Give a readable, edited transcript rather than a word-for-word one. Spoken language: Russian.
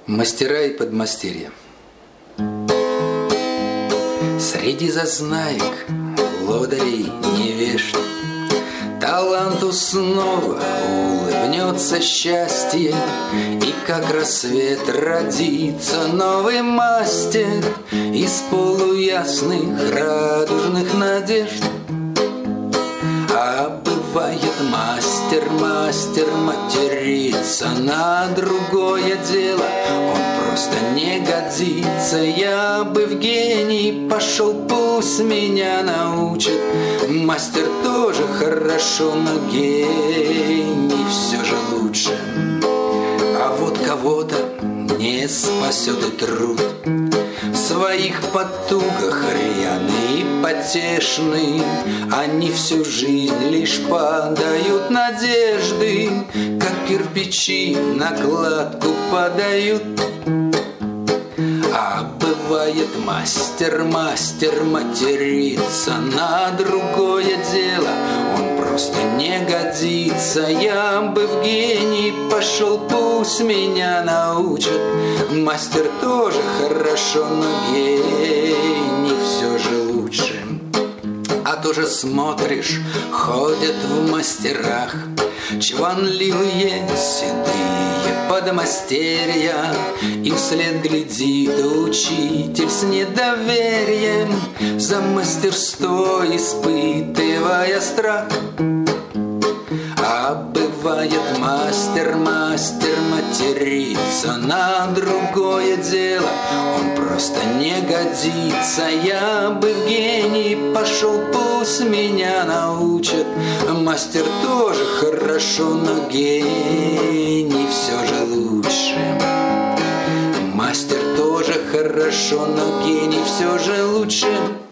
Мастера и подмастерья. Среди зазнаек, лодырей, невежд таланту снова улыбнется счастье, и как рассвет родится новый мастер из полуясных радужных надежд. А бывает мастер матерится на другое дело, он просто не годится. Я бы в гений пошел, пусть меня научат. Мастер тоже хорошо, но гений все же лучше. А вот кого-то не спасет и труд, в своих потугах рьяный и потешный. Они всю жизнь лишь подают надежды, как кирпичи на кладку подают. А бывает мастер матерится на другое дело, он просто не годится. Я бы в гений пошел, пусть меня научат. Мастер тоже хорошо, но гений все же лучше. А тоже смотришь, ходят в мастерах чванливые седые подмастерья, и вслед глядит учитель с недоверием, за мастерство испытывая страх. А бывает мастер матерится на другое дело, он просто не годится. Я бы в гений пошел, пусть меня научат. Мастер тоже хорошо, но гений все же лучше. Мастер тоже хорошо, но гений все же лучше.